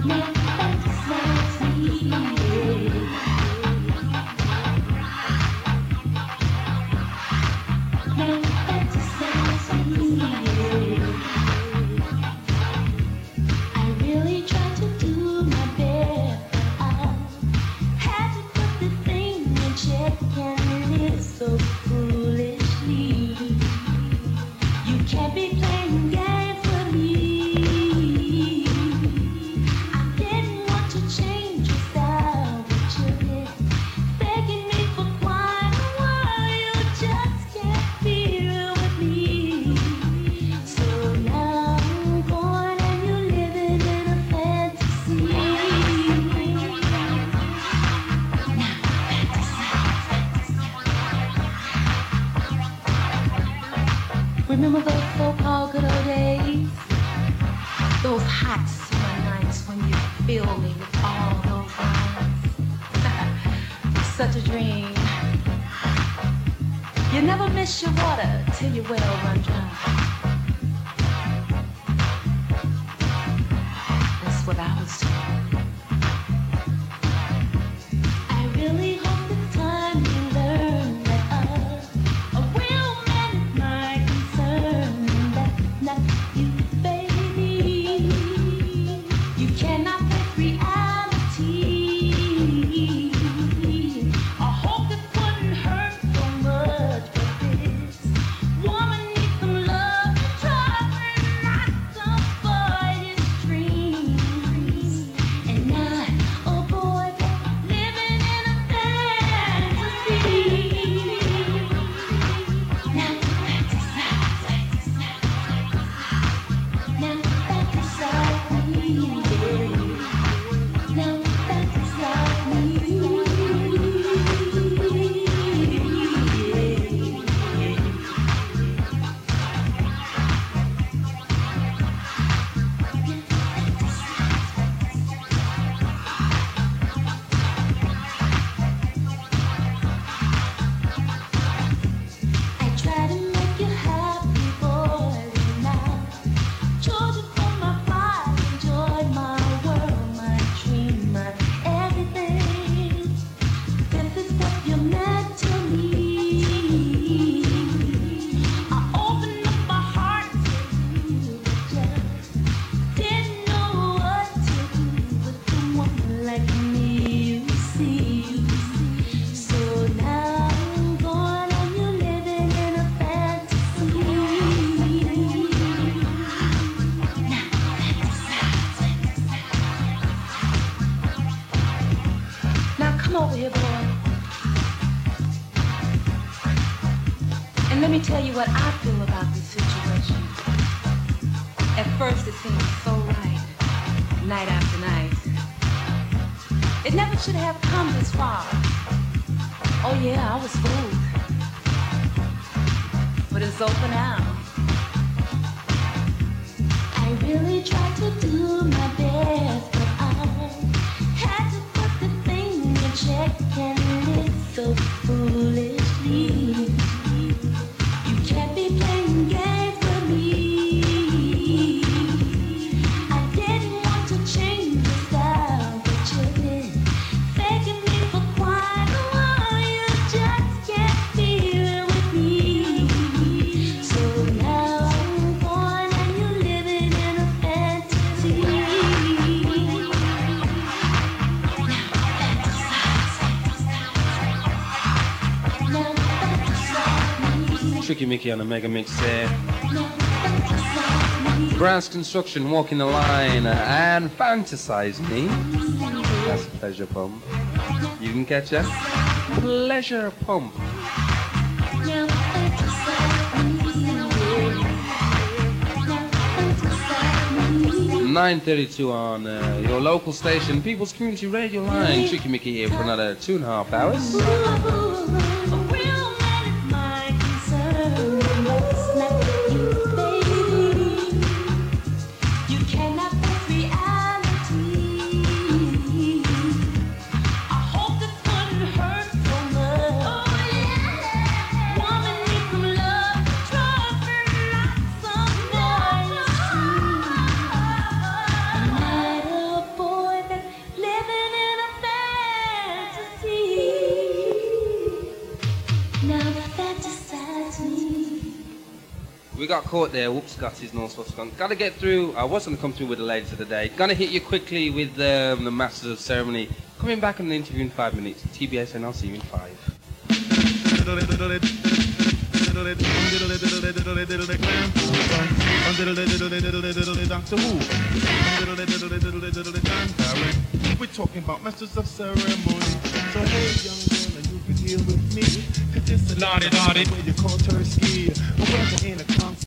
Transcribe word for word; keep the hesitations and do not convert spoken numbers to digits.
Remember those so-called good old days? Those hot summer nights when you filled me with all those lines. Such a dream. You never miss your water till your well run dry. That's what I was told. I really hope the time you learn that a, a real man is my concern. That's not you, baby. You cannot fake reality. I hope it wouldn't hurt so much, but this woman needs some love to trust and not some boyish dreams. And not a boy living in a fantasy. Now fantasize, now fantasize me, yeah. Now fantasize me, yeah. I try to make you happy, boy, and I chose you for my pride, enjoyed my world, my dream, my everything. This is what you meant to me. I opened up my heart to you, but just didn't know what to do with someone like me, you see. So now I'm gone and you're living in a fantasy. Now come over here, boy. And let me tell you what I feel about this situation. At first it seemed so right, night after night. It never should have come this far. Oh yeah, I was fooled. But it's over now. I really tried to do my best, but I had to put the thing in check and live so foolishly. You can't be playing games with me. I didn't want to change your style, but you've been faking me for quite a while. You just can't feel it with me. So now I'm gone and you're living in a fantasy. Now fantasize me. Tricky Mickey on the Mega Mix there. Now fantasize me. Brass Construction, Walking the Line, and Fantasize Me. That's a Pleasure Pump. You can catch that? Pleasure Pump. Now fantasize me. Now fantasize me. nine thirty-two on uh, your local station, People's Community Radio Line. Tricky Mickey here for another two and a half hours. Ooh, a real man is my concern. That's not you, baby. You cannot face reality. I hope this wouldn't hurt so much. Oh yeah. Woman needs some love, trust, and not some boyish dreams. And not a boy got caught there. Whoops, Scotties and all sorts of fun. Gotta get through. I was gonna come through with the ladies of the day. Gonna hit you quickly with um, the Masters of Ceremony. Coming back on the interview in five minutes. T B S, and I'll see you in five. We're talking about Masters of Ceremony. So hey, young girl, and you can deal with me. 'Cause it's a naughty, naughty. Where you call Tursky. I'm working in a concert.